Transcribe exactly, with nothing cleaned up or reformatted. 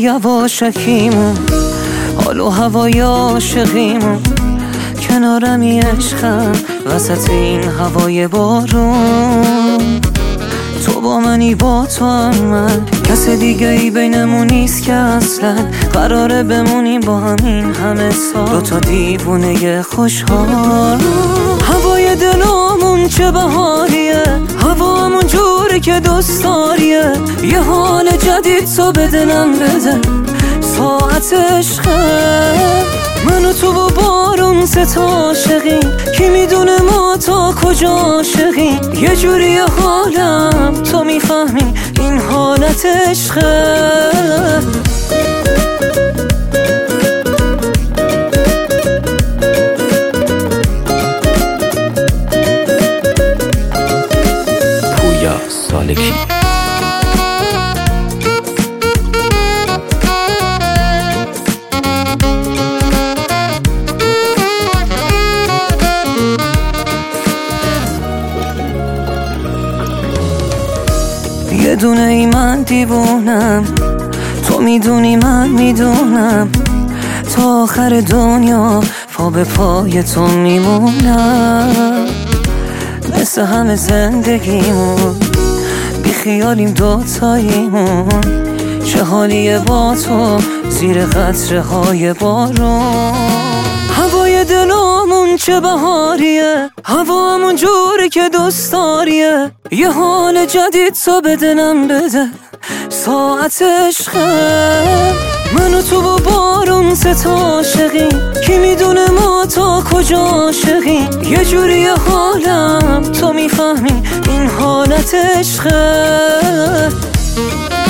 یواشکیمون، حال و هوای عاشقیمون، کنارمی عشقم وسط این هوای بارون. تو با منی با تو هم من، کس دیگه ای بینمون نیست که اصلا قراره بمونیم با همین همه سال، دوتا دیوونه خوشحال. هوای دلامون چه بهاریه، هوامون جوری که دوست داریه، یه حال جدید تو به دلم بده، ساعت عشقه. من و تو و بارون سه تا عاشقیم، کی میدونه ما تا کجا عاشقیم، یه جوری حالم تو میفهمی این حالت عشقه. پویا سالکی. یه دونه ای من دیوونم، تو میدونی من میدونم، تا آخر دنیا پا به پای تو میمونم. مثل همه زندگیمون بی خیالیم دوتاییمون، چه حالیه با تو زیر قطره های بارون. هوای دلامون چه بهاریه، هوامون جوری که دوست داریه، یه حال جدید تو به دلم بده، ساعت عشقه. من و تو و بارون سه تا عاشقیم، کی میدونه ما تا کجا عاشقیم، یه جوری حالم تو میفهمی این حالت عشقه.